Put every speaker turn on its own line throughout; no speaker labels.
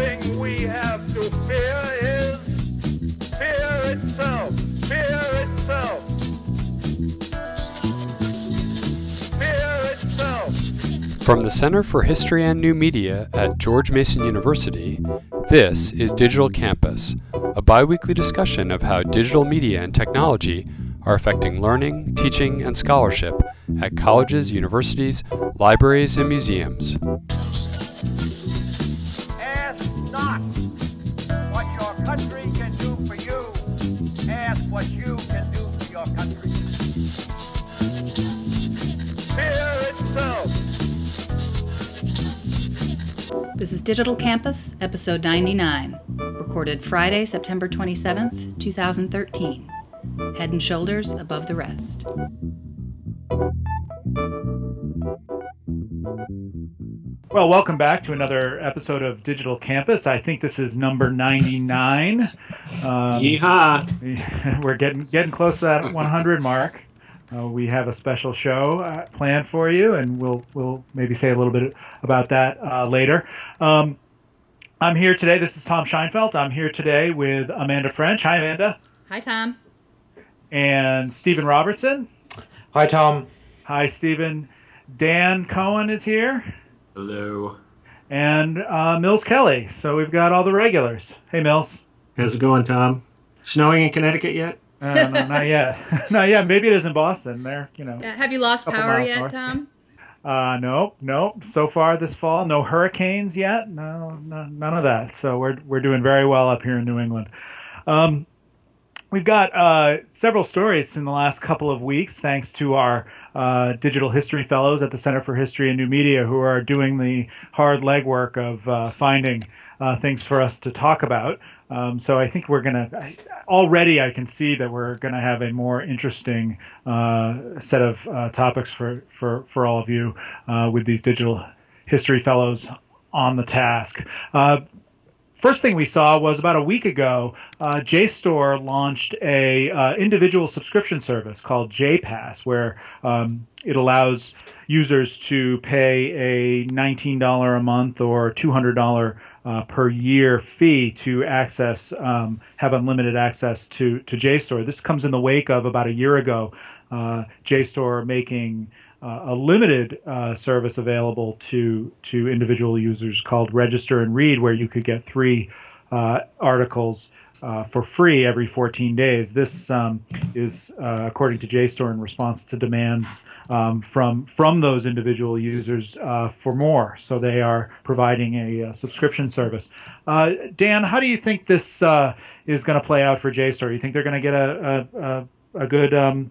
thing we have to fear is fear itself. Fear itself. Fear itself.
From the Center for History and New Media at George Mason University, this is Digital Campus, a bi-weekly discussion of how digital media and technology are affecting learning, teaching, and scholarship at colleges, universities, libraries, and museums.
Ask not what your country can do for you. Ask what you can do for your country. Fear itself.
This is Digital Campus, episode 99, recorded Friday, September 27th, 2013. Head and shoulders above the rest.
Well, welcome back to another episode of Digital Campus. I think this is number 99.
Yeehaw!
We're getting close to that 100 mark. We have a special show planned for you, and we'll maybe say a little bit about that later. I'm here today. This is Tom Scheinfeld. I'm here today with Amanda French. Hi, Amanda.
Hi, Tom.
And Stephen Robertson.
Hi, Tom.
Hi, Stephen. Dan Cohen is here.
Hello.
And Mills Kelly. So we've got all the regulars. Hey, Mills.
How's it going, Tom? Snowing in Connecticut yet?
No, not yet. Not yet. Maybe it is in Boston. There,
Have you lost power yet,
north.
Tom?
Nope. So far this fall, no hurricanes yet. No, none of that. So we're doing very well up here in New England. We've got several stories in the last couple of weeks, thanks to our digital history fellows at the Center for History and New Media, who are doing the hard legwork of finding things for us to talk about. So I think already I can see that we're going to have a more interesting set of topics for all of you with these digital history fellows on the task. First thing we saw was about a week ago, JSTOR launched a individual subscription service called JPass, where it allows users to pay a $19 a month or $200 per year fee to access, have unlimited access to JSTOR. This comes in the wake of about a year ago, JSTOR making a limited service available to individual users called Register and Read, where you could get 3 articles for free every 14 days. This is, according to JSTOR, in response to demands from those individual users for more. So they are providing a subscription service. Dan, how do you think this is going to play out for JSTOR? You think they're going to get a good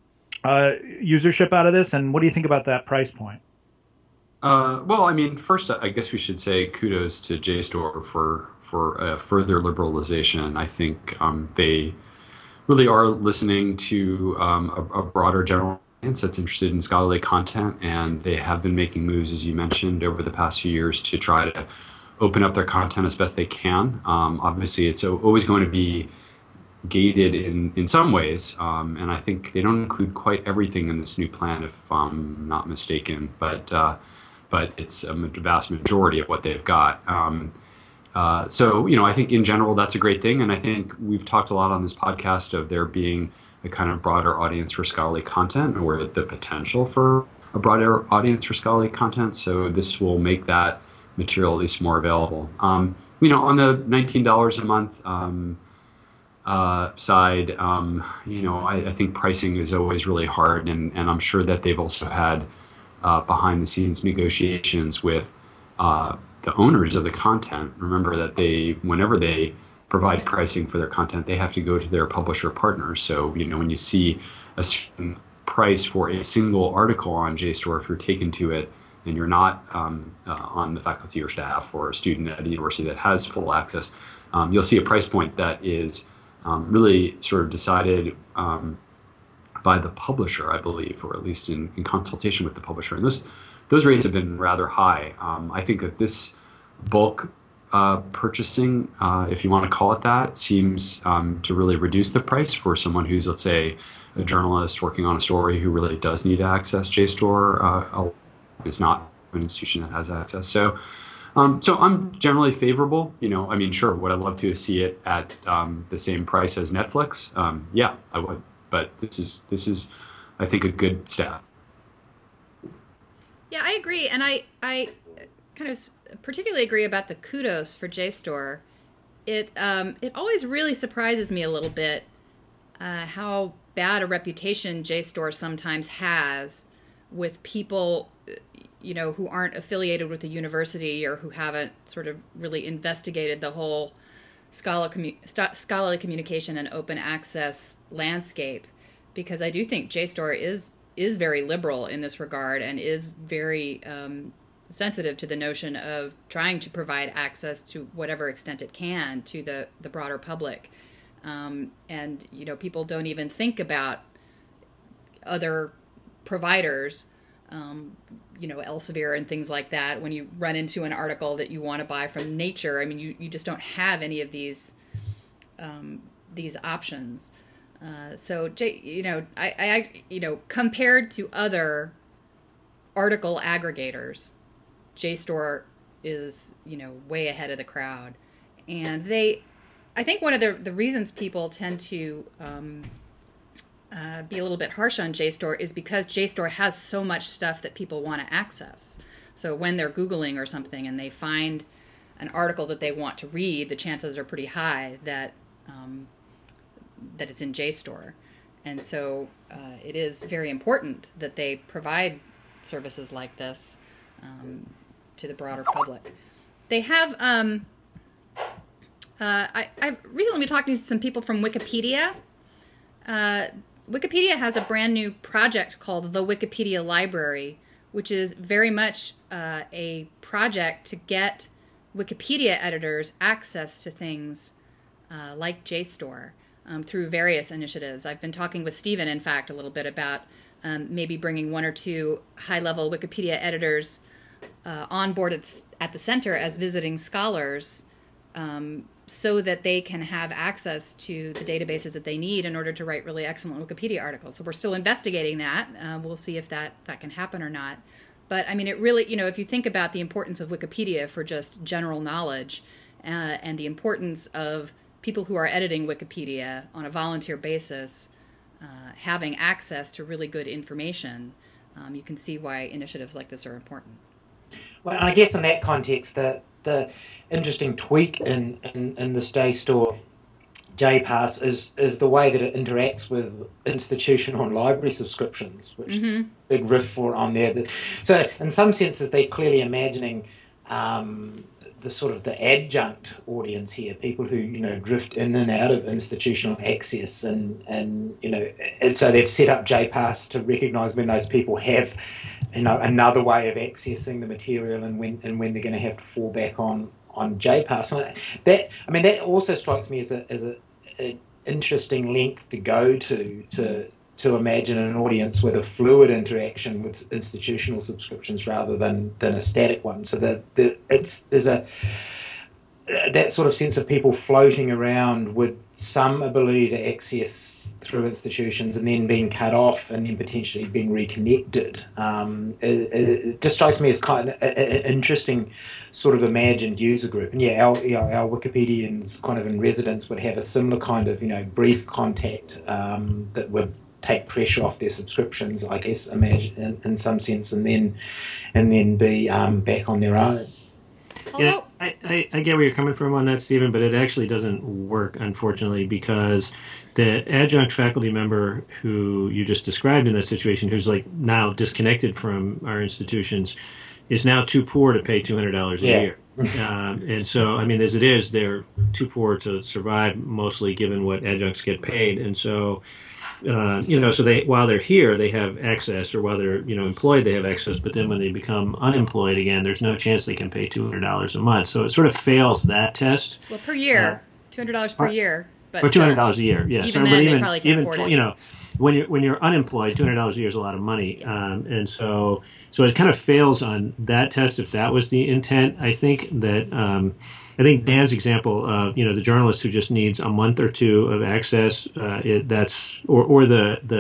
usership out of this, and what do you think about that price point?
Well, I mean, first, I guess we should say kudos to JSTOR for further liberalization. I think they really are listening to a broader general audience that's interested in scholarly content, and they have been making moves, as you mentioned, over the past few years to try to open up their content as best they can. Obviously, it's always going to be gated in some ways, and I think they don't include quite everything in this new plan, if I'm not mistaken, but it's a vast majority of what they've got. So, I think in general that's a great thing, and I think we've talked a lot on this podcast of there being a kind of broader audience for scholarly content, or the potential for a broader audience for scholarly content, so this will make that material at least more available. On the $19 a month side, I think pricing is always really hard, and I'm sure that they've also had behind the scenes negotiations with the owners of the content. Remember that whenever they provide pricing for their content, they have to go to their publisher partners. So, when you see a certain price for a single article on JSTOR, if you're taken to it and you're not on the faculty or staff or a student at a university that has full access, you'll see a price point that is really sort of decided by the publisher, I believe, or at least in consultation with the publisher. And those rates have been rather high. I think that this bulk purchasing, if you want to call it that, seems to really reduce the price for someone who's, let's say, a journalist working on a story who really does need to access JSTOR, is not an institution that has access. So So I'm generally favorable. I mean, sure, would I love to see it at the same price as Netflix? Yeah, I would. But this is, I think, a good step.
Yeah, I agree, and I kind of particularly agree about the kudos for JSTOR. It always really surprises me a little bit how bad a reputation JSTOR sometimes has with people, who aren't affiliated with the university or who haven't sort of really investigated the whole scholarly communication and open access landscape, because I do think JSTOR is very liberal in this regard and is very sensitive to the notion of trying to provide access to whatever extent it can to the broader public. And people don't even think about other providers, Elsevier and things like that. When you run into an article that you want to buy from Nature, I mean, you just don't have any of these options. So, compared to other article aggregators, JSTOR is, way ahead of the crowd. And I think one of the reasons people tend to be a little bit harsh on JSTOR is because JSTOR has so much stuff that people want to access. So when they're Googling or something and they find an article that they want to read, the chances are pretty high that it's in JSTOR. And so it is very important that they provide services like this to the broader public. They have... I've recently been talking to some people from Wikipedia. Wikipedia has a brand new project called the Wikipedia Library, which is very much a project to get Wikipedia editors access to things like JSTOR through various initiatives. I've been talking with Stephen, in fact, a little bit about maybe bringing one or two high-level Wikipedia editors on board at the center as visiting scholars, so that they can have access to the databases that they need in order to write really excellent Wikipedia articles. So we're still investigating that. We'll see if that can happen or not. But I mean, it really, if you think about the importance of Wikipedia for just general knowledge and the importance of people who are editing Wikipedia on a volunteer basis having access to really good information, you can see why initiatives like this are important.
Well, I guess in that context, the interesting tweak in this JSTOR JPass is the way that it interacts with institutional and library subscriptions, which big riff for on there. So in some senses, they're clearly imagining the sort of the adjunct audience here, people who drift in and out of institutional access, and so they've set up JPass to recognise when those people have another way of accessing the material and when they're going to have to fall back on JPass. And that also strikes me as an interesting length to go to imagine an audience with a fluid interaction with institutional subscriptions rather than a static one. So there's that sort of sense of people floating around with some ability to access through institutions and then being cut off and then potentially being reconnected. It just strikes me as kind of an interesting sort of imagined user group. And our Wikipedians kind of in residence would have a similar kind of brief contact that would take pressure off their subscriptions, I guess, imagine in some sense, and then be back on their own.
Yeah, I get where you're coming from on that, Stephen, but it actually doesn't work, unfortunately, because the adjunct faculty member who you just described in this situation, who's now disconnected from our institutions, is now too poor to pay $200 a year. And so, I mean, as it is, they're too poor to survive, mostly given what adjuncts get paid. And so, so while they're here, they have access, or while they're, employed, they have access. But then when they become unemployed again, there's no chance they can pay $200 a month. So it sort of fails that test.
Well, per year, $200 per year. But
or $200 a year, yeah.
Even then, they probably can't afford it.
When you're unemployed, $200 a year is a lot of money, and so it kind of fails on that test. If that was the intent, I think that. I think Dan's example of the journalist who just needs a month or two of access, or the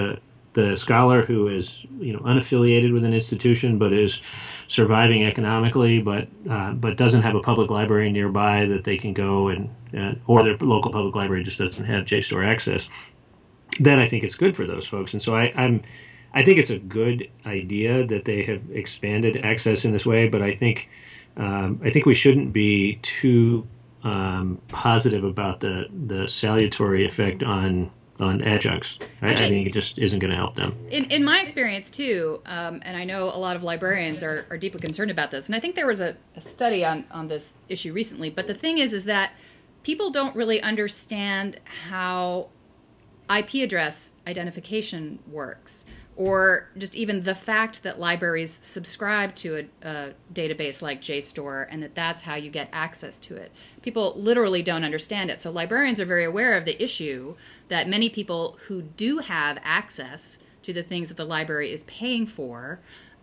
the scholar who is unaffiliated with an institution but is surviving economically, but doesn't have a public library nearby that they can go or their local public library just doesn't have JSTOR access, then I think it's good for those folks. And so I think it's a good idea that they have expanded access in this way, but I think we shouldn't be too positive about the salutary effect on adjuncts. I think it just isn't going to help them.
In my experience, too, and I know a lot of librarians are deeply concerned about this, and I think there was a study on this issue recently, but the thing is that people don't really understand how IP address identification works, or just even the fact that libraries subscribe to a database like JSTOR and that's how you get access to it. People literally don't understand it. So librarians are very aware of the issue that many people who do have access to the things that the library is paying for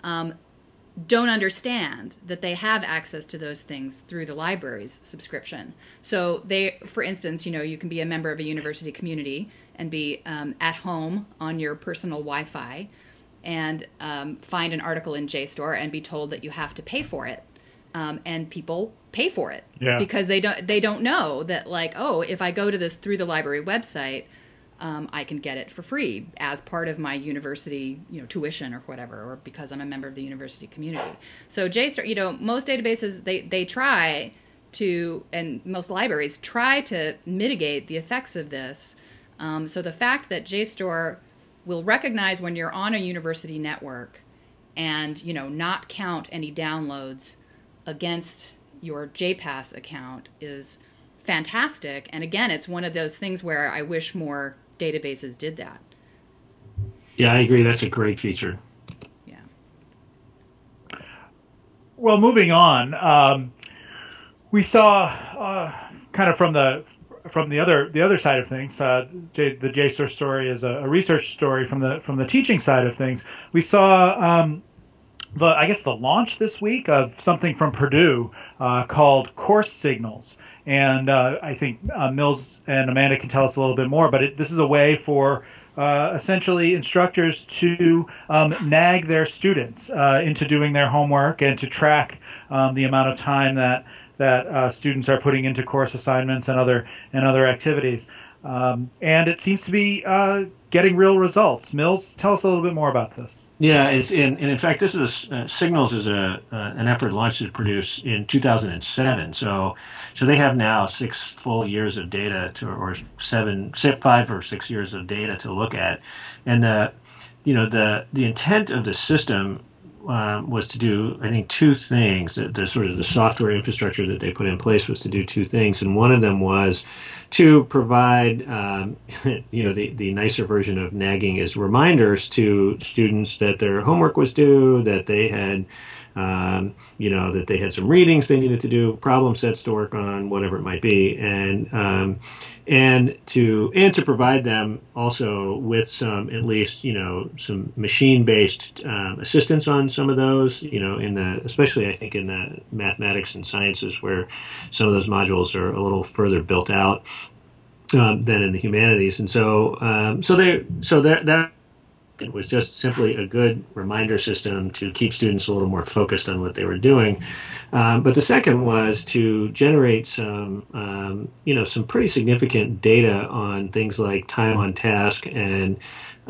don't understand that they have access to those things through the library's subscription. So for instance, you can be a member of a university community and be at home on your personal Wi-Fi and find an article in JSTOR and be told that you have to pay for it. And people pay for it because they don't know that, like, oh, if I go to this through the library website, I can get it for free as part of my university, tuition or whatever, or because I'm a member of the university community. So JSTOR, most databases, they try to, and most libraries try to mitigate the effects of this. So the fact that JSTOR will recognize when you're on a university network and, not count any downloads against your JPass account is fantastic. And again, it's one of those things where I wish more databases did that.
Yeah, I agree. That's a great feature.
Yeah.
Well, moving on, we saw kind of from the other side of things. The JSTOR story is a research story from the teaching side of things. We saw the launch this week of something from Purdue called Course Signals. And I think Mills and Amanda can tell us a little bit more, but this is a way for essentially instructors to nag their students into doing their homework and to track the amount of time that students are putting into course assignments and other activities. And it seems to be getting real results. Mills, tell us a little bit more about this.
Yeah, in fact, this is Signals is an effort launched at Purdue in 2007. So they have now 6 full years of data or 5 or 6 years of data to look at, and the intent of the system was to do, I think, 2 things. The sort of the software infrastructure that they put in place was to do 2 things, and one of them was to provide, the nicer version of nagging is reminders to students that their homework was due, that they had, that they had some readings they needed to do, problem sets to work on, whatever it might be, and to provide them also with some, at least, some machine-based assistance on some of those, especially I think in the mathematics and sciences where some of those modules are a little further built out than in the humanities, and so that it was just simply a good reminder system to keep students a little more focused on what they were doing. But the second was to generate some pretty significant data on things like time on task and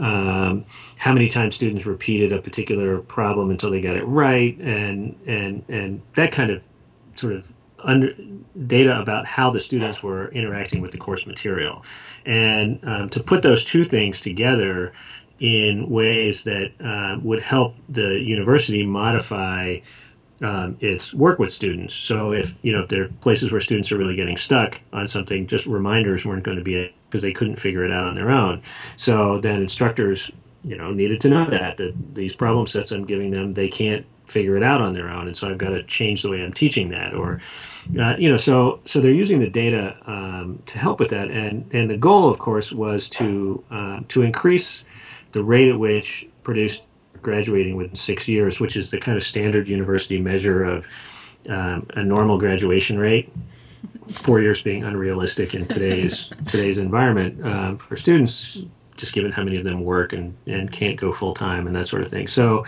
how many times students repeated a particular problem until they got it right, and that kind of sort of data about how the students were interacting with the course material. And to put those 2 things together in ways that would help the university modify its work with students. So if there are places where students are really getting stuck on something, just reminders weren't going to be, because they couldn't figure it out on their own. So then instructors, needed to know that these problem sets I'm giving them, they can't figure it out on their own, and so I've got to change the way I'm teaching that, or so they're using the data to help with that, and the goal, of course, was to increase the rate at which Purdue graduating within 6 years, which is the kind of standard university measure of a normal graduation rate. 4 years being unrealistic in today's environment for students. just given how many of them work and can't go full time and that sort of thing. So,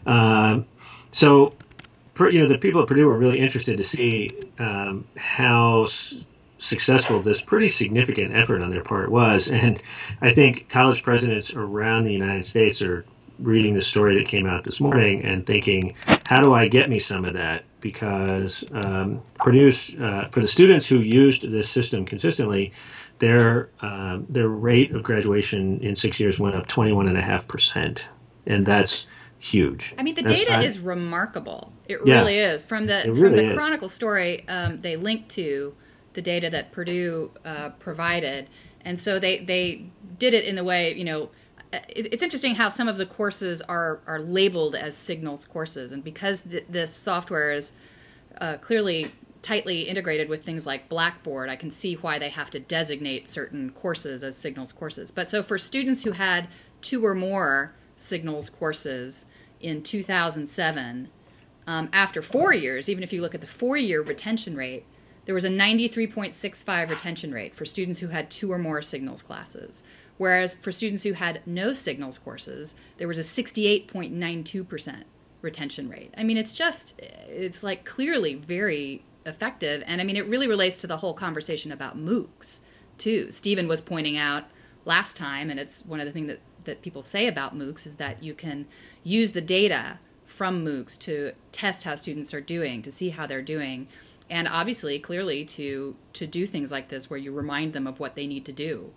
the people at Purdue were really interested to see how successful this pretty significant effort on their part was. And I think college presidents around the United States are reading the story that came out this morning and thinking, how do I get me some of that? Because Purdue's, for the students who used this system consistently, their rate of graduation in 6 years went up 21.5%. And that's huge.
I mean, the data is remarkable. It really is. From the Chronicle story, they linked to the data that Purdue provided, and so they did it in the way, it's interesting how some of the courses are labeled as Signals courses, and because this software is clearly tightly integrated with things like Blackboard, I can see why they have to designate certain courses as Signals courses. But so for students who had 2 or more Signals courses in 2007, after 4 years, even if you look at the 4-year retention rate, there was a 93.65 retention rate for students who had 2 or more Signals classes. Whereas for students who had no Signals courses, there was a 68.92% retention rate. I mean, it's like clearly very effective. And I mean, it really relates to the whole conversation about MOOCs too. Stephen was pointing out last time, and it's one of the things that people say about MOOCs is that you can use the data from MOOCs to test how students are doing, to see how they're doing. And obviously, clearly, to do things like this where you remind them of what they need to do.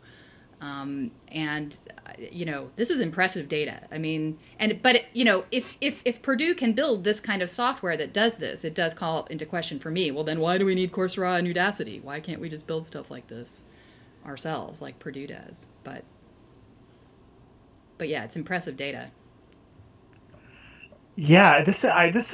This is impressive data. I mean, if Purdue can build this kind of software that does this, it does call into question for me, well, then why do we need Coursera and Udacity? Why can't we just build stuff like this ourselves, like Purdue does? But yeah, it's impressive data.
Yeah, it's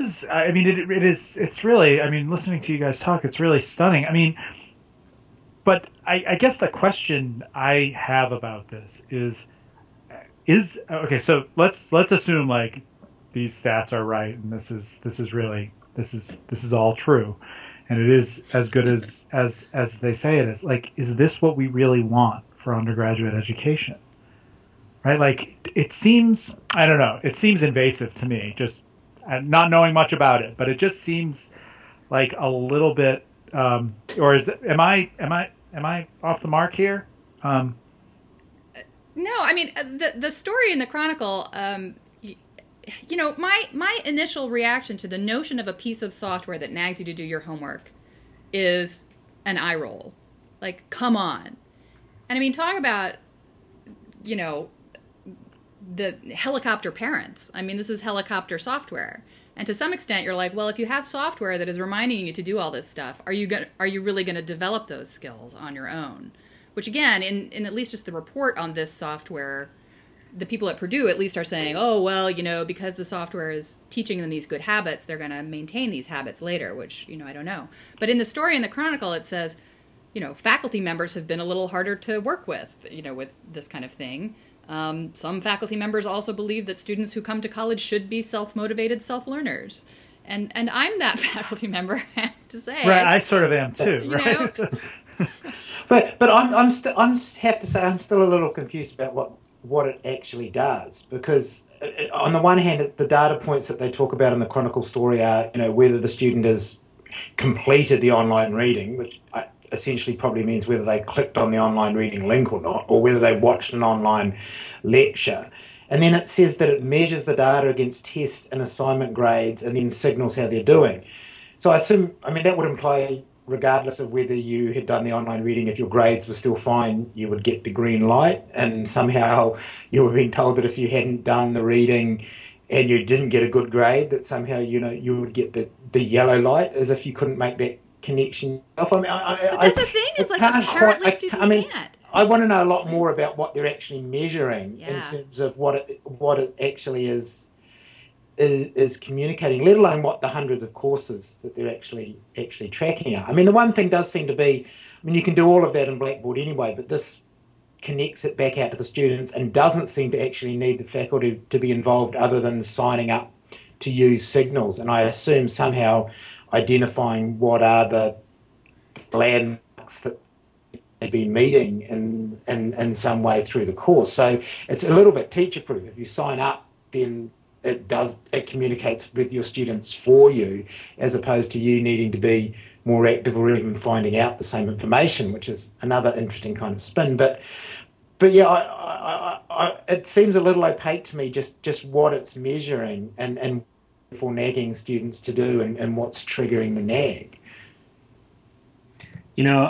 really, I mean, listening to you guys talk, it's really stunning. I mean, but I guess the question I have about this is okay, so let's assume like these stats are right and this is all true and it is as good as they say it is. Like, is this what we really want for undergraduate education? Right? Like, it seems, I don't know, it seems invasive to me, just not knowing much about it, but it just seems like a little bit, or am I off the mark here?
No, I mean, the story in the Chronicle, my initial reaction to the notion of a piece of software that nags you to do your homework is an eye roll. Like, come on. And I mean, talk about, the helicopter parents. I mean, this is helicopter software. And to some extent, you're like, well, if you have software that is reminding you to do all this stuff, are you really going to develop those skills on your own? Which, again, in at least just the report on this software, the people at Purdue at least are saying, oh, well, because the software is teaching them these good habits, they're going to maintain these habits later, which, I don't know. But in the story in the Chronicle, it says, faculty members have been a little harder to work with, with this kind of thing. Some faculty members also believe that students who come to college should be self-motivated self-learners. And I'm that faculty member, I have to say.
Right, I sort of am too, right?
but I'm have to say I'm still a little confused about what it actually does, because on the one hand, the data points that they talk about in the Chronicle story are, whether the student has completed the online reading, which essentially probably means whether they clicked on the online reading link or not, or whether they watched an online lecture. And then it says that it measures the data against test and assignment grades and then signals how they're doing. So that would imply, regardless of whether you had done the online reading, if your grades were still fine, you would get the green light. And somehow you were being told that if you hadn't done the reading and you didn't get a good grade, that somehow, you would get the yellow light, as if you couldn't make that connection.
But that's the thing, is like apparently students can't.
I want to know a lot more about what they're actually measuring in terms of what it actually is communicating, let alone what the hundreds of courses that they're actually tracking are. I mean, the one thing does seem to be, you can do all of that in Blackboard anyway, but this connects it back out to the students and doesn't seem to actually need the faculty to be involved other than signing up to use Signals. And I assume somehow identifying what are the landmarks that they've been meeting in some way through the course. So it's a little bit teacher-proof. If you sign up, then it communicates with your students for you, as opposed to you needing to be more active or even finding out the same information, which is another interesting kind of spin. But yeah, it seems a little opaque to me just what it's measuring and for nagging students to do and what's triggering the nag.
You know,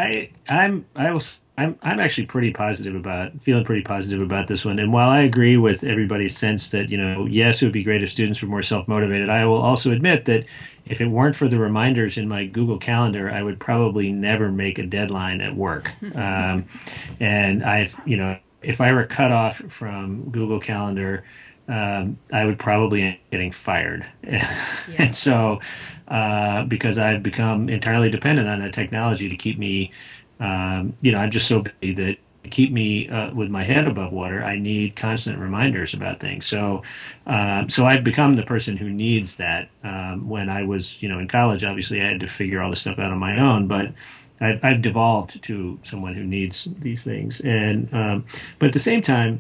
I'm actually feeling pretty positive about this one. And while I agree with everybody's sense that, you know, yes, it would be great if students were more self-motivated, I will also admit that if it weren't for the reminders in my Google Calendar, I would probably never make a deadline at work. And if I were cut off from Google Calendar, I would probably end up getting fired. And so, because I've become entirely dependent on that technology to keep me, I'm just so busy that to keep me with my head above water, I need constant reminders about things. So I've become the person who needs that. When I was, in college, obviously I had to figure all this stuff out on my own, but I've devolved to someone who needs these things. And but at the same time,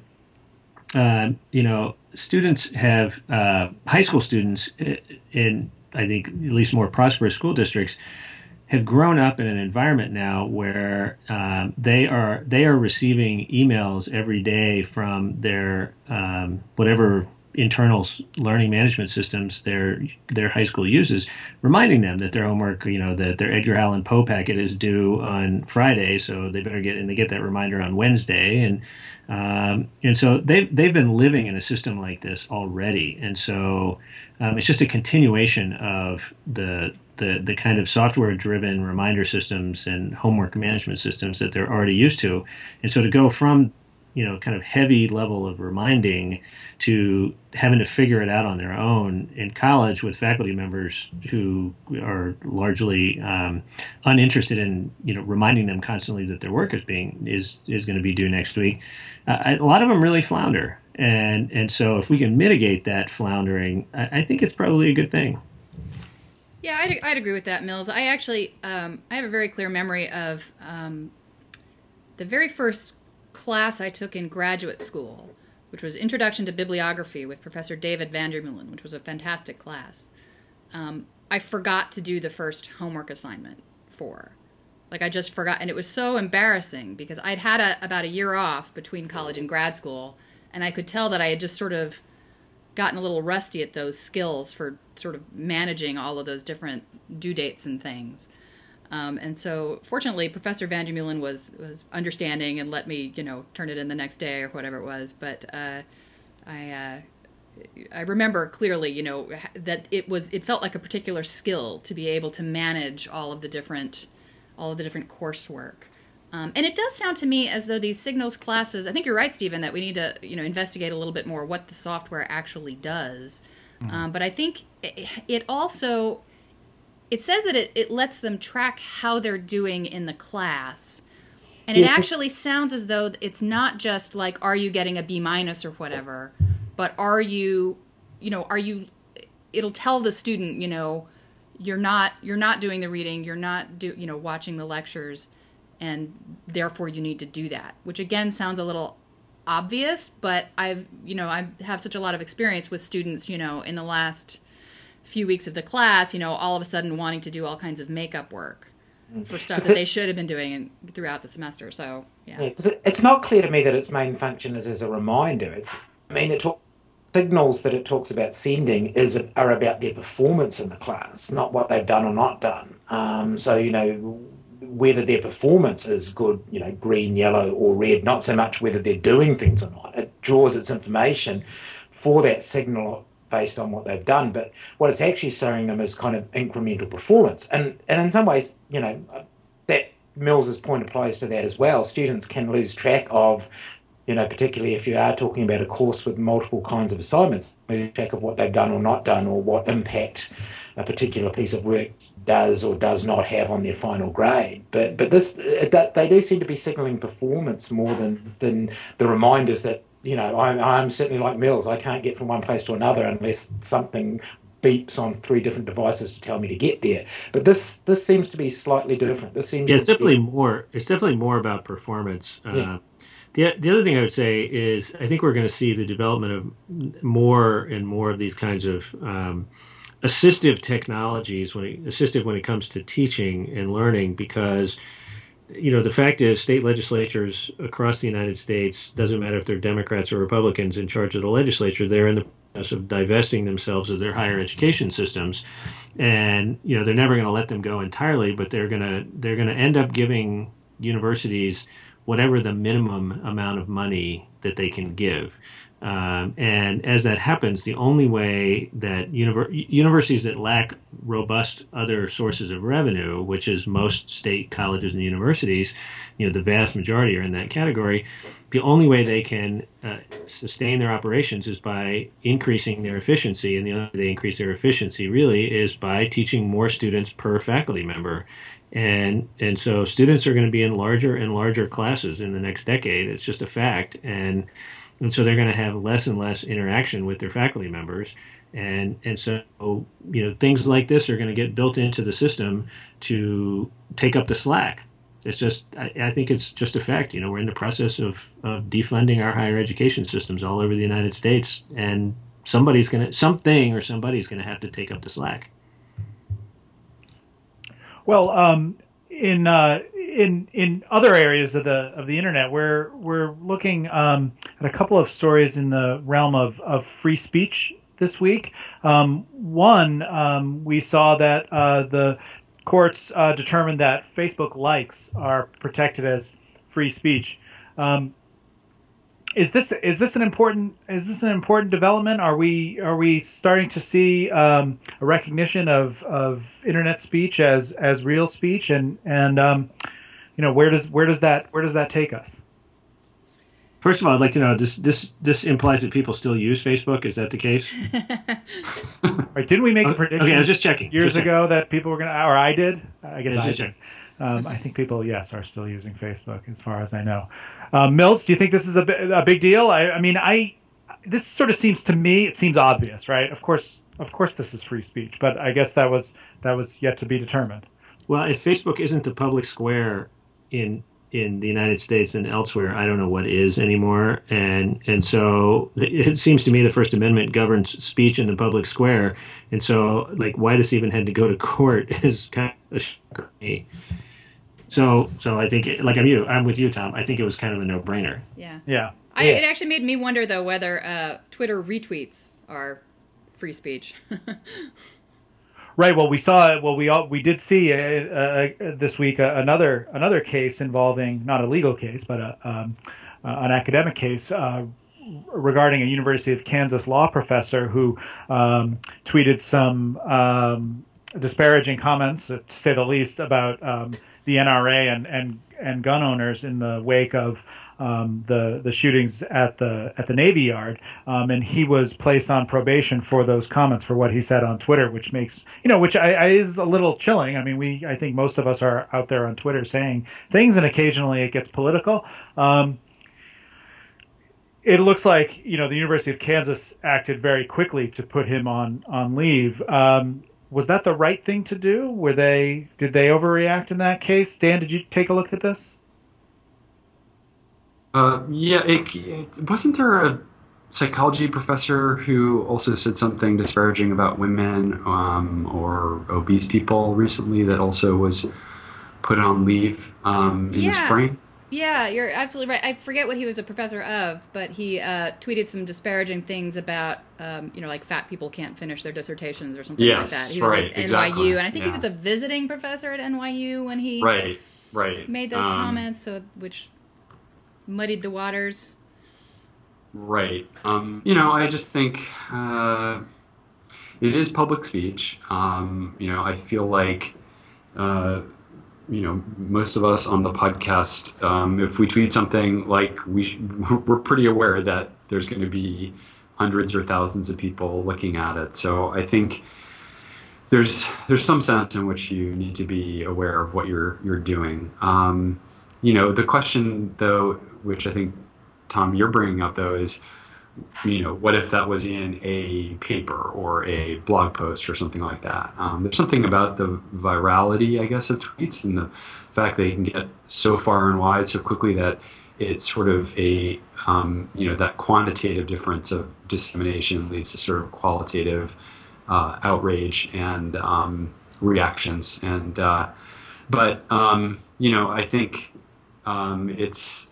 students have high school students in, I think, at least more prosperous school districts have grown up in an environment now where they are receiving emails every day from their whatever internal learning management systems their high school uses, reminding them that their homework, that their Edgar Allan Poe packet is due on Friday, so they better get that reminder on Wednesday, and so they've been living in a system like this already, and so it's just a continuation of the kind of software-driven reminder systems and homework management systems that they're already used to, and so to go from kind of heavy level of reminding to having to figure it out on their own in college with faculty members who are largely uninterested in reminding them constantly that their work is going to be due next week. A lot of them really flounder, and so if we can mitigate that floundering, I think it's probably a good thing.
Yeah, I'd agree with that, Mills. I actually I have a very clear memory of the very first class I took in graduate school, which was Introduction to Bibliography with Professor David Vandermeulen, which was a fantastic class. I forgot to do the first homework assignment I just forgot, and it was so embarrassing because I'd had about a year off between college and grad school, and I could tell that I had just sort of gotten a little rusty at those skills for sort of managing all of those different due dates and things. And so, fortunately, Professor Vandermeulen was understanding and let me, turn it in the next day or whatever it was. But I remember clearly, that it felt like a particular skill to be able to manage all of the different coursework. And it does sound to me as though these signals classes, I think you're right, Stephen, that we need to, investigate a little bit more what the software actually does. But I think it also, it says that it lets them track how they're doing in the class. And it actually sounds as though it's not just like, are you getting a B- or whatever, but are you, it'll tell the student, you're not doing the reading, you're not watching the lectures, and therefore you need to do that, which again sounds a little obvious, but I have such a lot of experience with students, in the last few weeks of the class, all of a sudden wanting to do all kinds of makeup work for stuff that they should have been doing throughout the semester. So, yeah.
It's not clear to me that its main function is as a reminder. Signals that it talks about sending are about their performance in the class, not what they've done or not done. So, whether their performance is good, green, yellow, or red, not so much whether they're doing things or not. It draws its information for that signal based on what they've done, but what it's actually showing them is kind of incremental performance. And in some ways, that Mills's point applies to that as well. Students can lose track of, particularly if you are talking about a course with multiple kinds of assignments, lose track of what they've done or not done, or what impact a particular piece of work does or does not have on their final grade. But they do seem to be signalling performance more than the reminders that, I'm certainly like Mills. I can't get from one place to another unless something beeps on 3 different devices to tell me to get there. But this seems to be slightly different. This seems
it's definitely more. It's definitely more about performance.
Yeah.
The other thing I would say is I think we're going to see the development of more and more of these kinds of assistive technologies assistive when it comes to teaching and learning, because the fact is state legislatures across the United States, doesn't matter if they're Democrats or Republicans in charge of the legislature, they're in the process of divesting themselves of their higher education systems, and they're never going to let them go entirely, but they're going to end up giving universities whatever the minimum amount of money that they can give. And as that happens, the only way that universities that lack robust other sources of revenue, which is most state colleges and universities, the vast majority are in that category, the only way they can sustain their operations is by increasing their efficiency. And the only way they increase their efficiency really is by teaching more students per faculty member. And so students are going to be in larger and larger classes in the next decade. It's just a fact. And so they're going to have less and less interaction with their faculty members. And so, things like this are going to get built into the system to take up the slack. It's just, I think it's just a fact. We're in the process of defunding our higher education systems all over the United States. And somebody's going to have to take up the slack.
Well, in other areas of the internet, we're looking at a couple of stories in the realm of free speech this week. One, we saw that the courts determined that Facebook likes are protected as free speech. Is this an important development? Are we starting to see a recognition of internet speech as real speech, and where does that take us?
First of all, I'd like to know, this implies that people still use Facebook. Is that the case?
Right, didn't we make a prediction?
Okay, I was just checking.
Years ago that people were going to, or I did. I guess I did.
Checking.
I think people, yes, are still using Facebook, as far as I know. Mills, do you think this is a big deal? This sort of seems to me, it seems obvious, right? Of course, this is free speech, but I guess that was yet to be determined.
Well, if Facebook isn't the public square in the United States and elsewhere, I don't know what is anymore. And so it seems to me the First Amendment governs speech in the public square. And so, why this even had to go to court is kind of a shocker to me. So I think, I'm with you, Tom. I think it was kind of a no-brainer.
Yeah.
Yeah.
It actually made me wonder, though, whether Twitter retweets are free speech.
Right. Well, we did see this week another case involving, not a legal case, but an academic case regarding a University of Kansas law professor who tweeted some disparaging comments, to say the least, about the NRA and gun owners in the wake of the shootings at the Navy Yard, and he was placed on probation for those comments, for what he said on Twitter, which makes which is a little chilling. I mean, I think most of us are out there on Twitter saying things, and occasionally it gets political. It looks like the University of Kansas acted very quickly to put him on leave. Was that the right thing to do? Did they overreact in that case? Dan, did you take a look at this?
Wasn't there a psychology professor who also said something disparaging about women or obese people recently that also was put on leave in the spring?
Yeah, you're absolutely right. I forget what he was a professor of, but he tweeted some disparaging things about, fat people can't finish their dissertations or something like that. He was at NYU, and I think he was a visiting professor at NYU when he made those comments, which muddied the waters.
Right. I just think it is public speech. I feel like most of us on the podcast, if we tweet something, we're pretty aware that there's going to be hundreds or thousands of people looking at it. So I think there's some sense in which you need to be aware of what you're doing. The question, though, which I think, Tom, you're bringing up, though, is what if that was in a paper or a blog post or something like that? There's something about the virality, I guess, of tweets and the fact they can get so far and wide so quickly that it's sort of a, that quantitative difference of dissemination leads to sort of qualitative outrage and reactions. And, I think it's,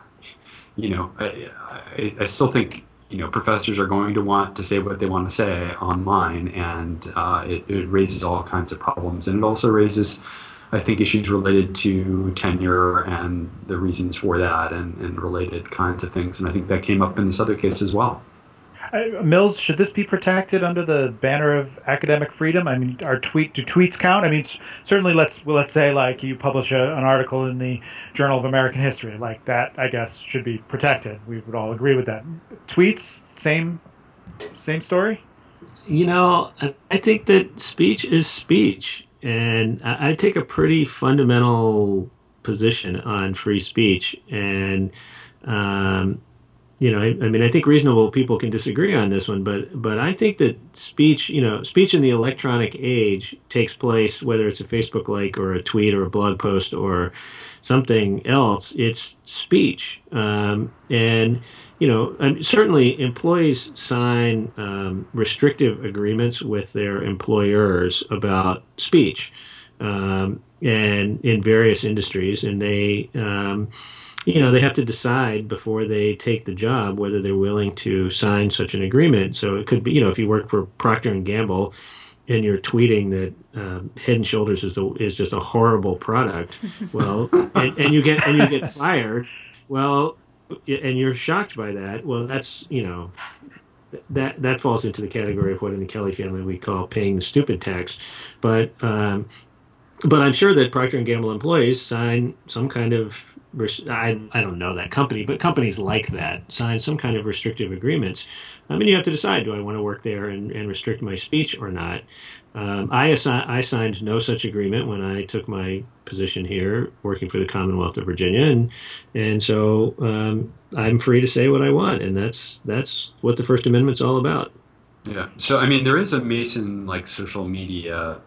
I still think, professors are going to want to say what they want to say online, and it raises all kinds of problems. And it also raises, I think, issues related to tenure and the reasons for that and related kinds of things. And I think that came up in this other case as well.
Mills, should this be protected under the banner of academic freedom? I mean, do tweets count? I mean, certainly let's say like you publish an article in the Journal of American History, like that, I guess, should be protected. We would all agree with that. Tweets, same story?
I think that speech is speech, and I take a pretty fundamental position on free speech, and I think reasonable people can disagree on this one, but I think that speech in the electronic age takes place, whether it's a Facebook like or a tweet or a blog post or something else. It's speech, and certainly employees sign restrictive agreements with their employers about speech, and in various industries, and they have to decide before they take the job whether they're willing to sign such an agreement. So it could be, if you work for Procter & Gamble and you're tweeting that Head & Shoulders is just a horrible product, well, and you get fired, well, and you're shocked by that, well, that's, that falls into the category of what in the Kelly family we call paying the stupid tax. But I'm sure that Procter & Gamble employees sign some kind of, I don't know that company, but companies like that sign some kind of restrictive agreements. You have to decide, do I want to work there and restrict my speech or not? I signed no such agreement when I took my position here working for the Commonwealth of Virginia, and so I'm free to say what I want, and that's what the First Amendment's all about.
Yeah. So, there is a Mason social media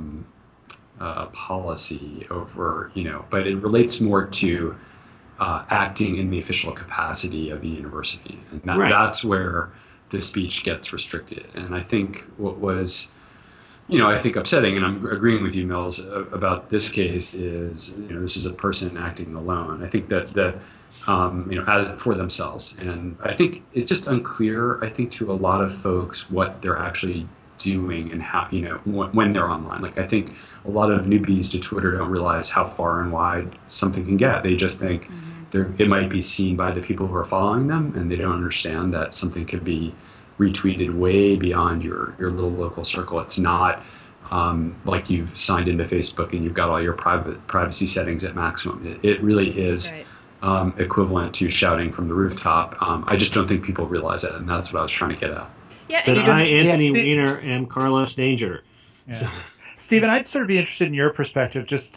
policy over, but it relates more to acting in the official capacity of the university. And that's where the speech gets restricted. And I think what was, upsetting, and I'm agreeing with you, Mills, about this case is, this is a person acting alone. I think that as for themselves. And I think it's just unclear, to a lot of folks what they're actually doing and how, when they're online. I think a lot of newbies to Twitter don't realize how far and wide something can get. They just think it might be seen by the people who are following them, and they don't understand that something could be retweeted way beyond your little local circle. It's not like you've signed into Facebook and you've got all your privacy settings at maximum. It really is equivalent to shouting from the rooftop. I just don't think people realize that, and that's what I was trying to get at.
Yeah,
Said I, Anthony Weiner, am Carlos Danger.
Yeah. Stephen, I'd sort of be interested in your perspective, just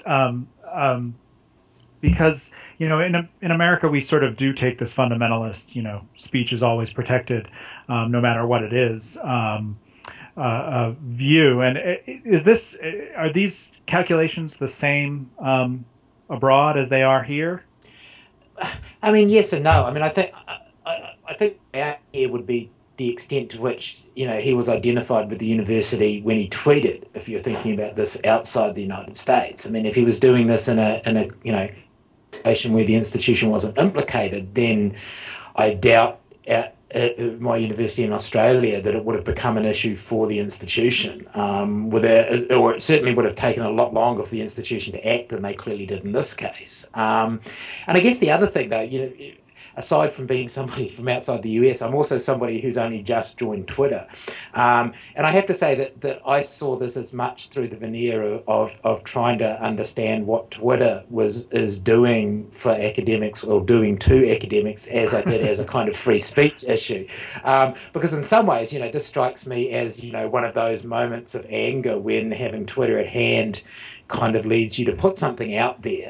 because in America we sort of do take this fundamentalist, speech is always protected, no matter what it is, view. And are these calculations the same abroad as they are here?
Yes and no. I think out here would be the extent to which he was identified with the university when he tweeted. If you're thinking about this outside the United States, if he was doing this in a situation where the institution wasn't implicated, then I doubt at my university in Australia that it would have become an issue for the institution. Or it certainly would have taken a lot longer for the institution to act than they clearly did in this case. And I guess the other thing, though, aside from being somebody from outside the US, I'm also somebody who's only just joined Twitter. And I have to say that I saw this as much through the veneer of trying to understand what Twitter is doing for academics, or doing to academics, as I did as a kind of free speech issue. Because in some ways, this strikes me as, one of those moments of anger when having Twitter at hand kind of leads you to put something out there.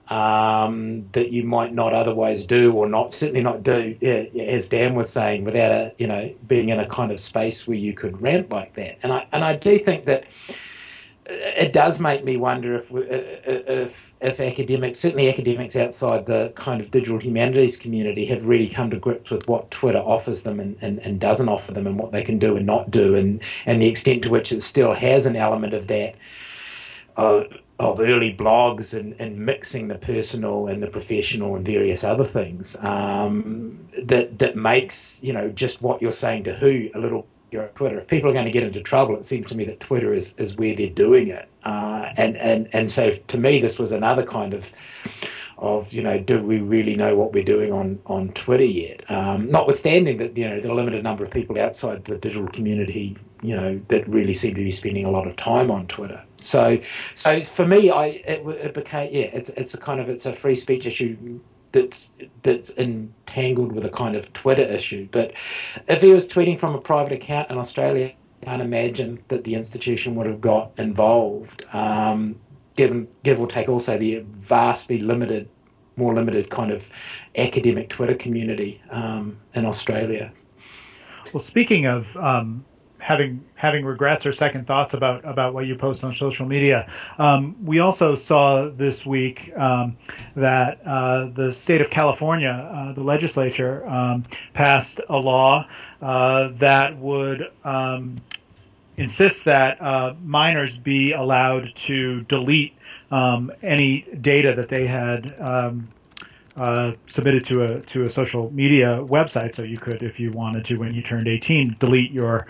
that you might not otherwise do, or certainly not do, as Dan was saying, without being in a kind of space where you could rant like that. And I do think that it does make me wonder if academics, certainly academics outside the kind of digital humanities community, have really come to grips with what Twitter offers them and doesn't offer them, and what they can do and not do, and the extent to which it still has an element of that, of early blogs and mixing the personal and the professional and various other things, that makes, just what you're saying to who a little Twitter. If people are going to get into trouble, it seems to me that Twitter is where they're doing it. And so to me, this was another kind of do we really know what we're doing on Twitter yet? Notwithstanding that, the limited number of people outside the digital community, that really seem to be spending a lot of time on Twitter. So for me, it became, it's a free speech issue that's entangled with a kind of Twitter issue. But if he was tweeting from a private account in Australia, I can't imagine that the institution would have got involved, give or take also the vastly more limited kind of academic Twitter community in Australia.
Well, speaking of having regrets or second thoughts about what you post on social media, we also saw this week that the state of California, the legislature, passed a law that would insist that minors be allowed to delete any data that they had submitted to a social media website. So you could, if you wanted to, when you turned 18, delete your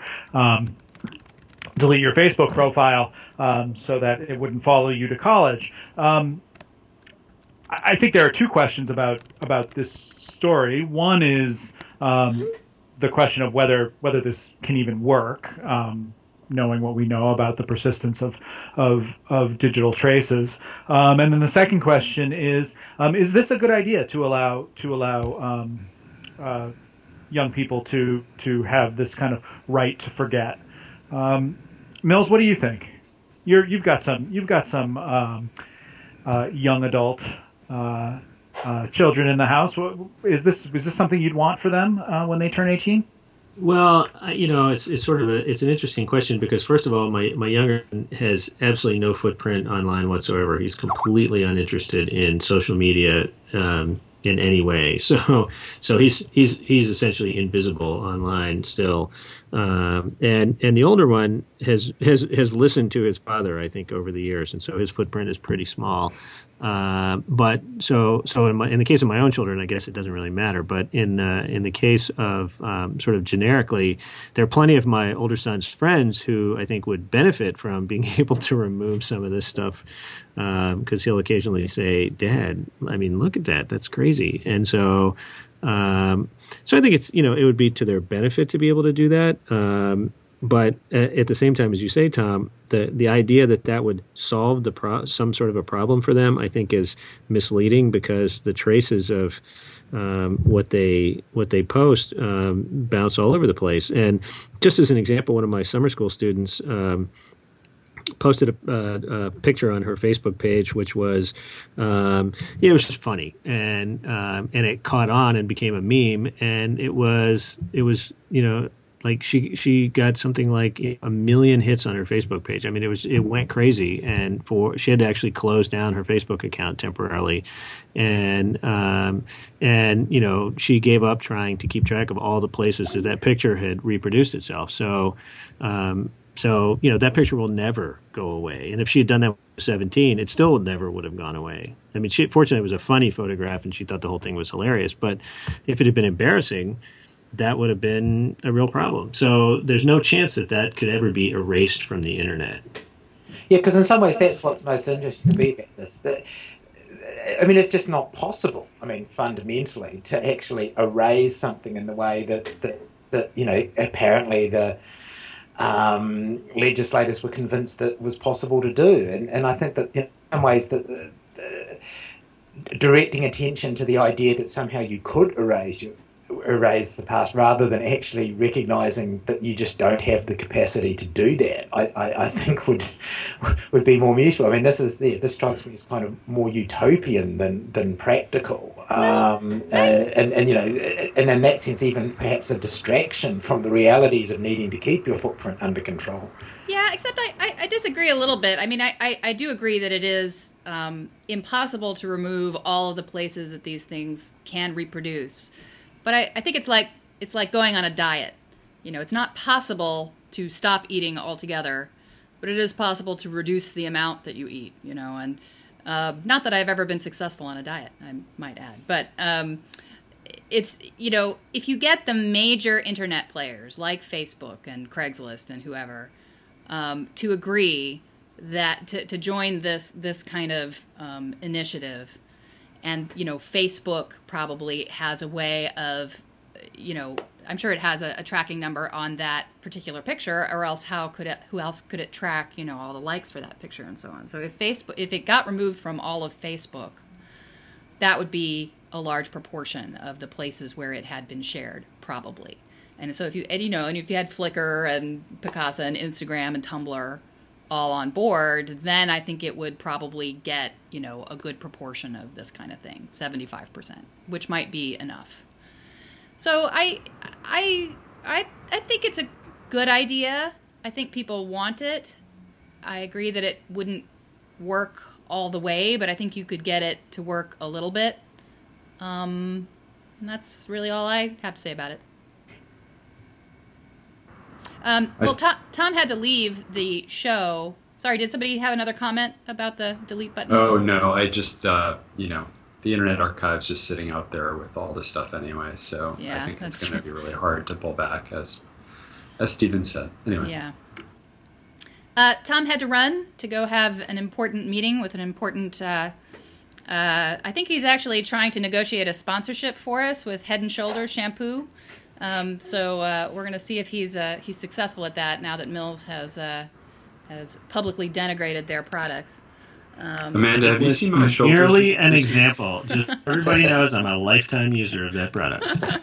Facebook profile so that it wouldn't follow you to college. I think there are two questions about this story. One is the question of whether this can even work, knowing what we know about the persistence of digital traces. And then the second question is this a good idea to allow young people to have this kind of right to forget? Mills, what do you think? You've got some young adult children in the house. Is this something you'd want for them when they turn 18?
Well, it's sort of it's an interesting question, because first of all, my younger has absolutely no footprint online whatsoever. He's completely uninterested in social media in any way. So he's essentially invisible online still. And the older one has listened to his father, I think, over the years, and so his footprint is pretty small. But so in the case of my own children, I guess it doesn't really matter. But in the case of sort of generically, there are plenty of my older son's friends who I think would benefit from being able to remove some of this stuff, because he'll occasionally say, "Dad, I mean, look at that. That's crazy." And so I think it's it would be to their benefit to be able to do that. But at the same time, as you say, Tom, the idea that would solve some sort of a problem for them, I think, is misleading, because the traces of what they post bounce all over the place. And just as an example, one of my summer school students posted a picture on her Facebook page, which was it was just funny, and it caught on and became a meme, and it was like she got something like 1 million hits on her Facebook page. I mean, it went crazy, and she had to actually close down her Facebook account temporarily, and she gave up trying to keep track of all the places that picture had reproduced itself. So that picture will never go away. And if she had done that when she was 17, it still never would have gone away. I mean, fortunately, it was a funny photograph, and she thought the whole thing was hilarious. But if it had been embarrassing, that would have been a real problem. So there's no chance that could ever be erased from the internet.
Yeah, because in some ways that's what's most interesting to me about this. It's just not possible, fundamentally, to actually erase something in the way that apparently the legislators were convinced that was possible to do. And I think that in some ways that directing attention to the idea that somehow you could erase erase the past rather than actually recognizing that you just don't have the capacity to do that, I think would be more useful. I mean, this strikes me as kind of more utopian than practical, and you know, and in that sense, even perhaps a distraction from the realities of needing to keep your footprint under control.
Yeah, except I disagree a little bit. I mean, I do agree that it is impossible to remove all of the places that these things can reproduce. But I think it's like going on a diet. You know, it's not possible to stop eating altogether, but it is possible to reduce the amount that you eat, you know. And not that I've ever been successful on a diet, I might add. But it's, you know, if you get the major internet players like Facebook and Craigslist and whoever to agree that to join this kind of initiative, and you know, Facebook probably has a way of, you know, I'm sure it has a tracking number on that particular picture, or else who else could it track, you know, all the likes for that picture and so on. So if it got removed from all of Facebook, that would be a large proportion of the places where it had been shared, probably. And so if you had Flickr and Picasa and Instagram and Tumblr all on board, then I think it would probably get, you know, a good proportion of this kind of thing, 75%, which might be enough. So I think it's a good idea. I think people want it. I agree that it wouldn't work all the way, but I think you could get it to work a little bit. And that's really all I have to say about it. Well, Tom had to leave the show. Sorry, did somebody have another comment about the delete button?
Oh, no, I just, you know, the Internet Archive's just sitting out there with all this stuff anyway, so
yeah,
I think it's going to be really hard to pull back, as Stephen said. Anyway.
Yeah. Tom had to run to go have an important meeting with an important... I think he's actually trying to negotiate a sponsorship for us with Head and Shoulders shampoo. So we're going to see if he's successful at that now that Mills has publicly denigrated their products.
Amanda, have you seen my shoulders?
Merely an example. Just everybody knows I'm a lifetime user of that product.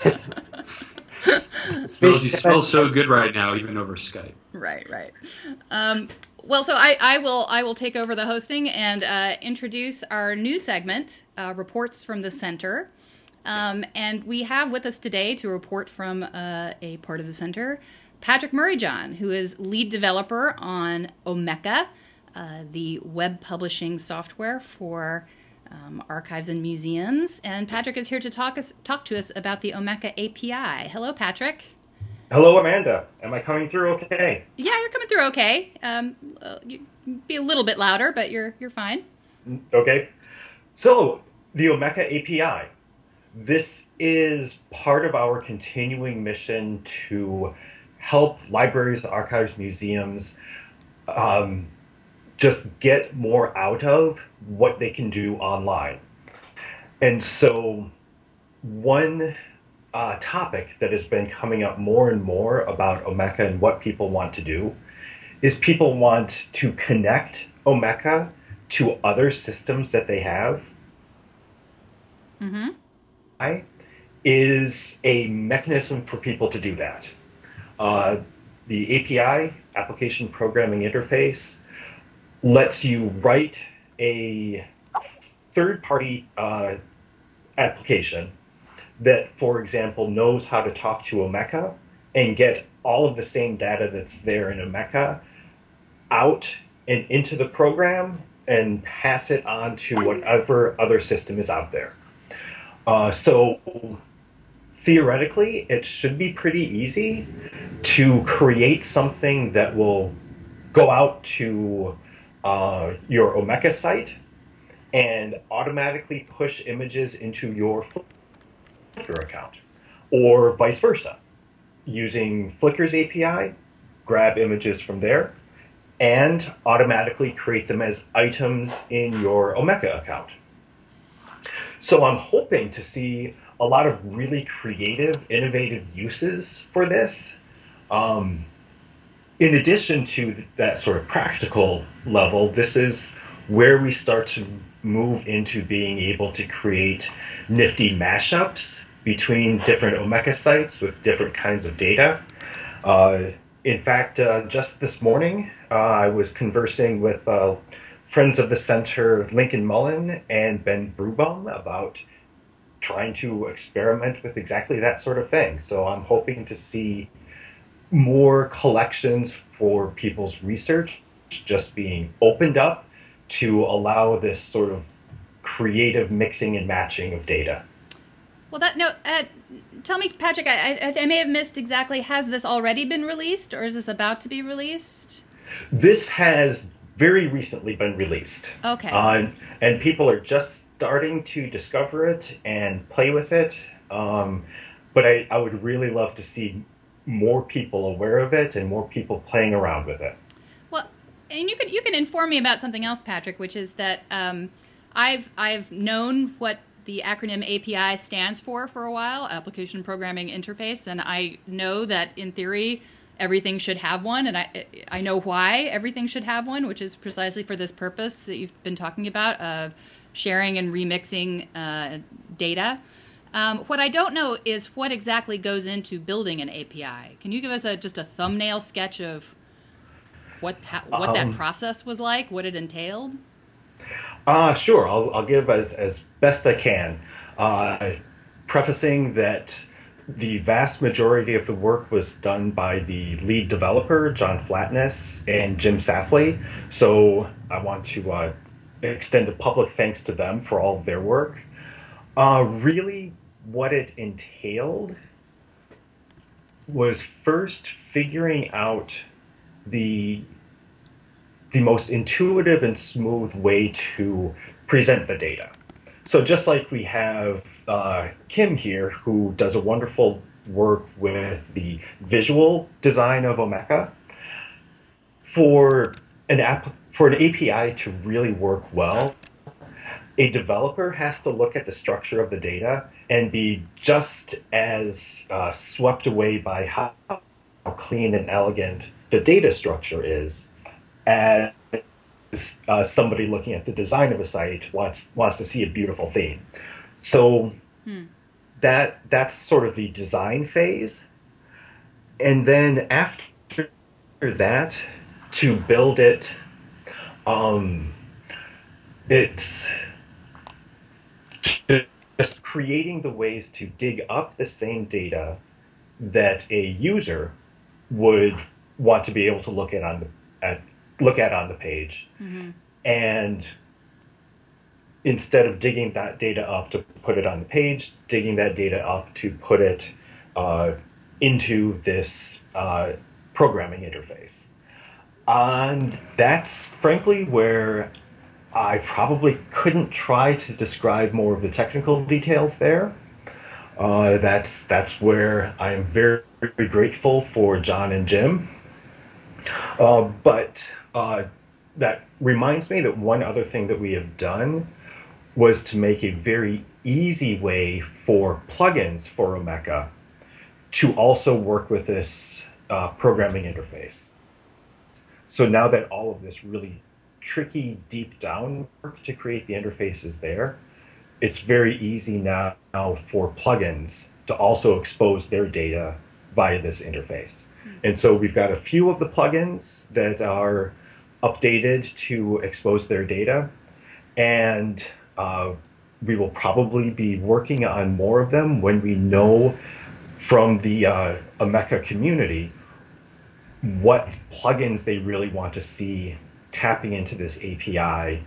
Mills, you smell so good right now, even over Skype.
Right. Well, so I will take over the hosting and introduce our new segment, Reports from the Center. And we have with us today to report from a part of the center, Patrick Murray-John, who is lead developer on Omeka, the web publishing software for archives and museums. And Patrick is here to talk to us about the Omeka API. Hello, Patrick.
Hello, Amanda. Am I coming through okay?
Yeah, you're coming through okay. You be a little bit louder, but you're fine.
Okay. So, the Omeka API. This is part of our continuing mission to help libraries, archives, museums just get more out of what they can do online. And so one topic that has been coming up more and more about Omeka and what people want to do is people want to connect Omeka to other systems that they have.
Mm-hmm.
Is a mechanism for people to do that. The API, Application Programming Interface, lets you write a third-party application that, for example, knows how to talk to Omeka and get all of the same data that's there in Omeka out and into the program and pass it on to whatever other system is out there. So theoretically, it should be pretty easy to create something that will go out to your Omeka site and automatically push images into your Flickr account, or vice versa. Using Flickr's API, grab images from there, and automatically create them as items in your Omeka account. So I'm hoping to see a lot of really creative, innovative uses for this. In addition to that sort of practical level, this is where we start to move into being able to create nifty mashups between different Omeka sites with different kinds of data. In fact, just this morning, I was conversing with friends of the center, Lincoln Mullen and Ben Brubaum, about trying to experiment with exactly that sort of thing. So I'm hoping to see more collections for people's research just being opened up to allow this sort of creative mixing and matching of data.
Well, tell me, Patrick, I may have missed exactly, has this already been released, or is this about to be released?
This has very recently been released.
Okay.
And people are just starting to discover it and play with it. But I would really love to see more people aware of it and more people playing around with it.
Well, and you can inform me about something else, Patrick, which is that I've known what the acronym API stands for a while, Application Programming Interface, and I know that in theory everything should have one, and I know why everything should have one, which is precisely for this purpose that you've been talking about, of sharing and remixing data. What I don't know is what exactly goes into building an API. Can you give us just a thumbnail sketch of what that process was like, what it entailed?
Sure. I'll give as best I can. Prefacing that the vast majority of the work was done by the lead developer, John Flatness, and Jim Safley. So I want to extend a public thanks to them for all of their work. Really, what it entailed was first figuring out the most intuitive and smooth way to present the data. So just like we have Kim here, who does a wonderful work with the visual design of Omeka, for an API to really work well, a developer has to look at the structure of the data and be just as swept away by how clean and elegant the data structure is as somebody looking at the design of a site wants to see a beautiful theme. So that's sort of the design phase. And then after that, to build it, it's just creating the ways to dig up the same data that a user would want to be able to look at on the page. Mm-hmm. And instead of digging that data up to put it on the page, digging that data up to put it into this programming interface. And that's frankly where I probably couldn't try to describe more of the technical details there. That's where I am very, very grateful for John and Jim. But that reminds me that one other thing that we have done was to make a very easy way for plugins for Omeka to also work with this programming interface. So now that all of this really tricky deep down work to create the interface is there, it's very easy now for plugins to also expose their data via this interface. And so we've got a few of the plugins that are updated to expose their data, and we will probably be working on more of them when we know from the Omeka community what plugins they really want to see tapping into this API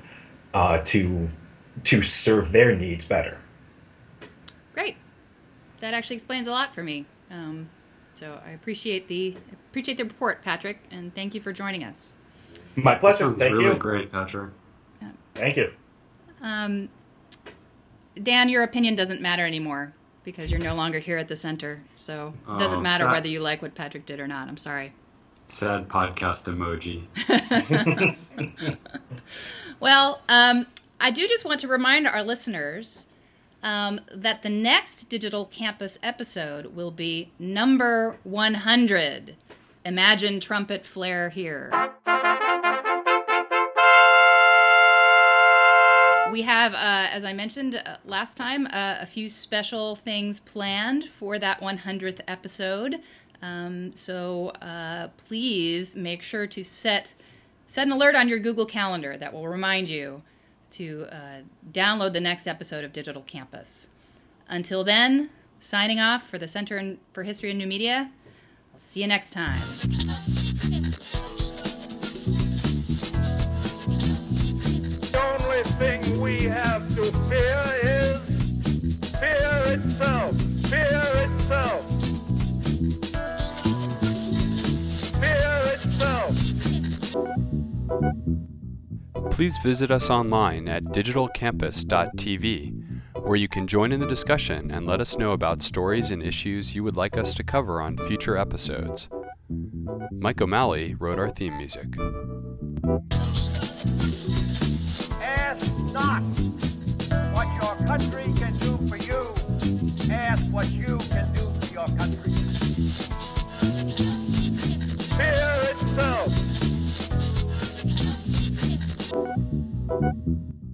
to serve their needs better.
Great. That actually explains a lot for me. So I appreciate the report, Patrick, and thank you for joining us.
My pleasure.
Sounds
Thank
really
you.
Great, Patrick.
Yeah.
Thank you.
Dan, your opinion doesn't matter anymore because you're no longer here at the center. So it doesn't matter whether you like what Patrick did or not. I'm sorry.
Sad podcast emoji.
Well, I do just want to remind our listeners that the next Digital Campus episode will be number 100. Imagine trumpet flare here. We have, as I mentioned last time, a few special things planned for that 100th episode. So please make sure to set an alert on your Google Calendar that will remind you to download the next episode of Digital Campus. Until then, signing off for the Center for History and New Media. I'll see you next time.
The only thing we have to fear is fear itself. Fear itself. Fear itself.
Please visit us online at digitalcampus.tv, where you can join in the discussion and let us know about stories and issues you would like us to cover on future episodes. Mike O'Malley wrote our theme music.
Ask not what your country can do for you. Ask what you can do for your country. Fear itself.